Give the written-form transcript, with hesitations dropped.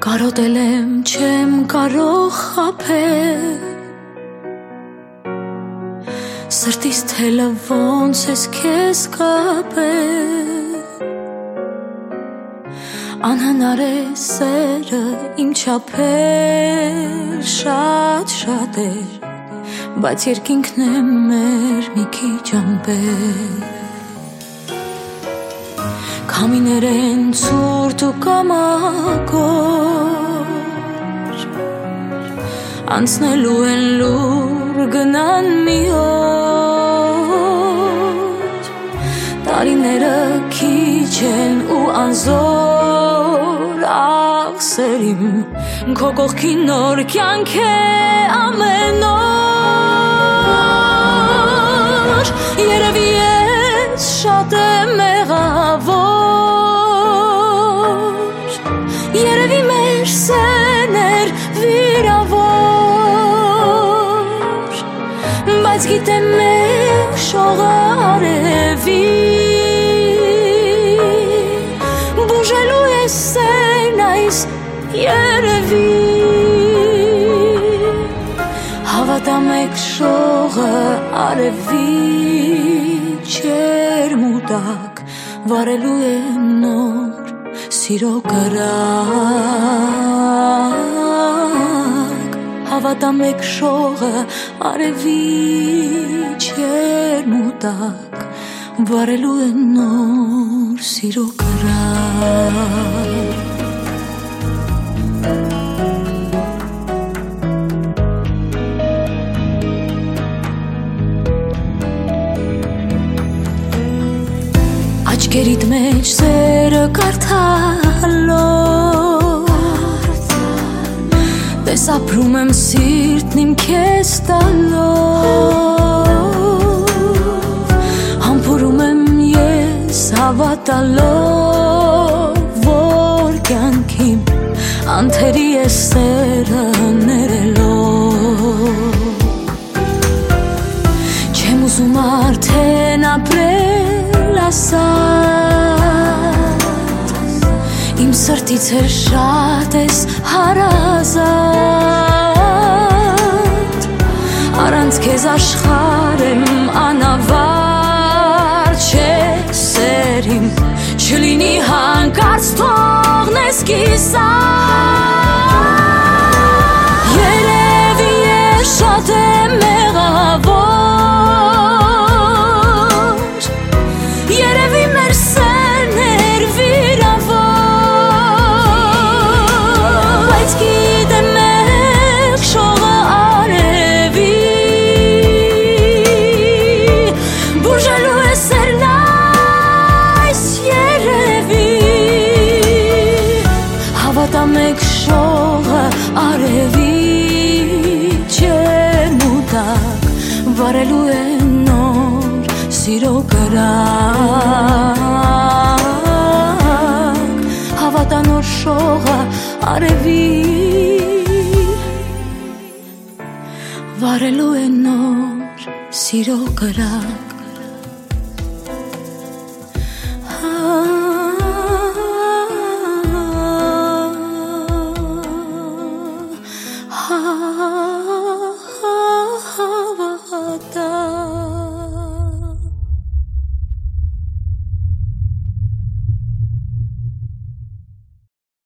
Կարոտել եմ, չեմ կարող խաբել Սրտիս թելը ոնց ես քեզ կապել Անհնար է սերը իմ չափել Շատ էր Բայց երկինքն է մեր մի քիչ ամպել Քամիներ են ցուրտ ու կամակոր Անցնելու են լուր գնան մի օր Տարիները քիչ են ու անզոր Աղսերիմ քո կողքին նոր կյանք է ամեն օր Երևի ես շատ եմ մեղավոր Երևի մեր սերն էր վիրավոր Բայց գիտեմ մեր շողը արևի Բուժելու ես սերն այս երևի Հավատամ եք շողը արևի Չերմուտակ վարելու եմ նոր սիրո կրակ Հավատամ եք շողը արևի չերմուտակ վարելու եմ նոր սիրո կրակ Աչքերիդ մեջ սերը կարդալով Տես ապրում եմ սիրտն իմ քեզ տալով Համբուրում եմ ես հավատալով Որ կյանքիմ անթերի է սերը ներելով Չեմ ուզում արդեն ապրել ասած Իմ սրտից էր շատ ես հարազատ Առանց քեզ աշխարհեմ անավարտ Չէ սերիմ չլինի հանկարծ թողնես կիսատ Երևի ես շատ եմ մեղավոր Մեկ շողը արևի չերմուտակ վարելու է նոր սիրո կրակ Հավատա նոր շողը արևի վարելու է նոր սիրո կրակ Ah